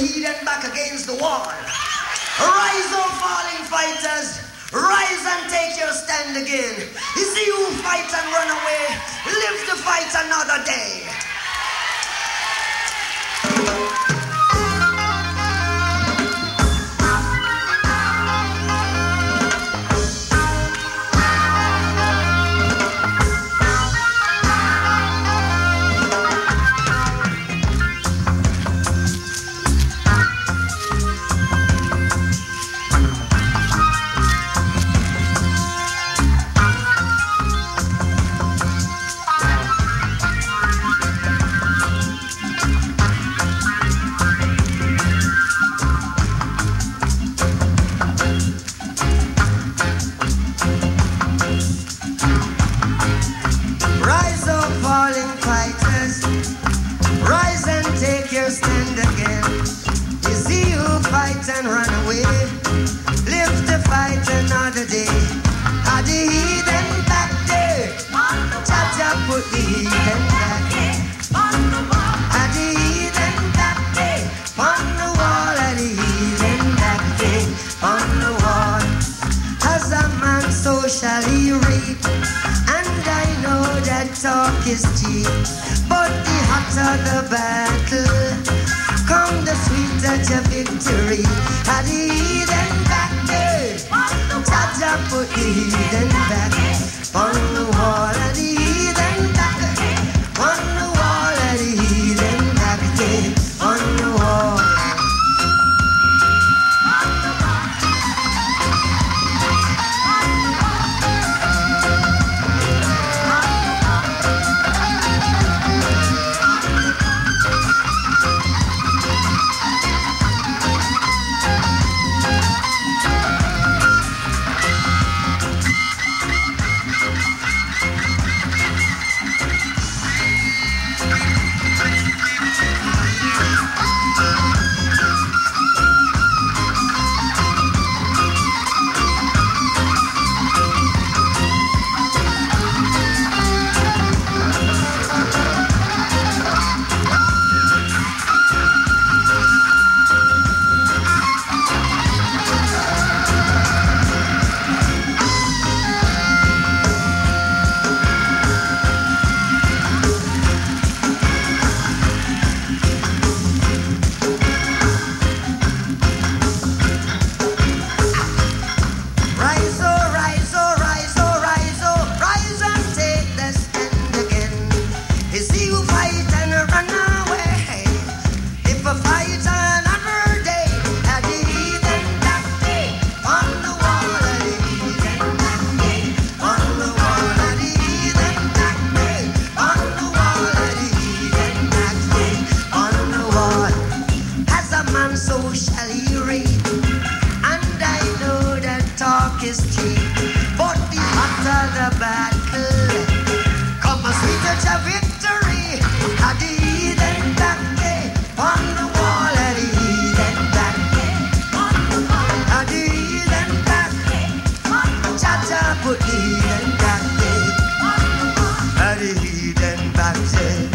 heathen back against the wall. Rise up, falling fighters. Rise and take your stand again. You see who fight and run away, live to fight another day. And run away, live to fight another day. Are the heathen back there? Cha-cha put the heathen back there. Are the heathen back there? On the wall, are the heathen back there? On the wall. As a man so shall he reap, and I know that talk is cheap, but the hotter the battle, come the sweeter your victory. Had the heathen back there, Jah put the heathen back on the wall. Had the heathen back on the wall. Had the heathen back there on the wall. Put the heathen back there, the heathen back there.